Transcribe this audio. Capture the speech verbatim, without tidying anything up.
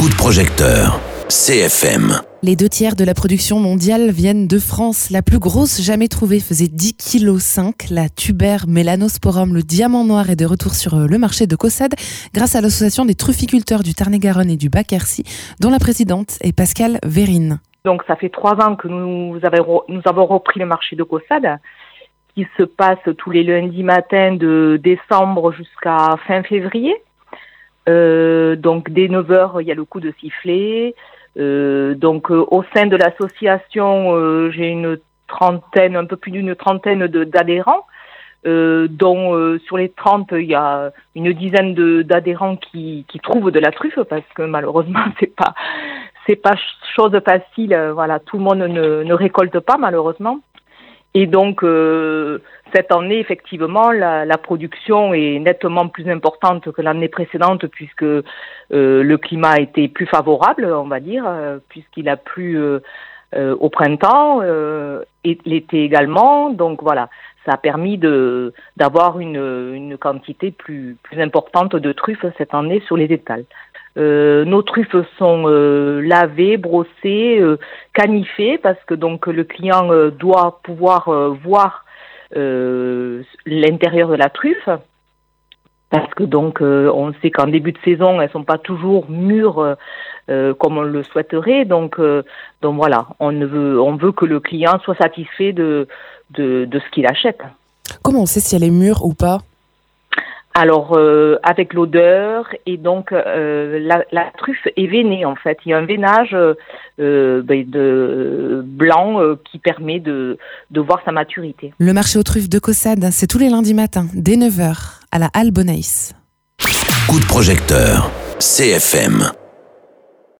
Coup de projecteur, C F M. Les deux tiers de la production mondiale viennent de France. La plus grosse jamais trouvée faisait dix virgule cinq kilos. La Tuber Melanosporum, le diamant noir, est de retour sur le marché de Caussade grâce à l'association des trufficulteurs du Tarn-et-Garonne et du Bas-Quercy, dont la présidente est Pascale Vérine. Donc ça fait trois ans que nous avons, nous avons repris le marché de Caussade, qui se passe tous les lundis matins de décembre jusqu'à fin février. Euh, donc dès neuf heures, il y a le coup de sifflet. Euh, donc euh, au sein de l'association, euh, j'ai une trentaine, un peu plus d'une trentaine de, d'adhérents, euh, dont euh, sur les trente, il y a une dizaine de, d'adhérents qui, qui trouvent de la truffe, parce que malheureusement, c'est pas c'est pas chose facile. Voilà, tout le monde ne, ne récolte pas malheureusement. Et donc, euh, cette année, effectivement, la, la production est nettement plus importante que l'année précédente, puisque euh, le climat a été plus favorable, on va dire, euh, puisqu'il a plu euh, euh, au printemps euh, et l'été également. Donc voilà, ça a permis de d'avoir une, une quantité plus plus importante de truffes cette année sur les étals. Euh, nos truffes sont euh, lavées, brossées, euh, canifées, parce que donc le client euh, doit pouvoir euh, voir euh, l'intérieur de la truffe, parce que donc euh, on sait qu'en début de saison elles sont pas toujours mûres euh, comme on le souhaiterait. Donc euh, donc voilà, on veut on veut que le client soit satisfait de de, de ce qu'il achète. Comment on sait si elle est mûre ou pas ? Alors, euh, avec l'odeur, et donc euh, la, la truffe est veinée en fait. Il y a un veinage euh, ben, de blanc euh, qui permet de, de voir sa maturité. Le marché aux truffes de Caussade, c'est tous les lundis matins, dès neuf heures, à la Halle Bonaïs. Coup de projecteur, C F M.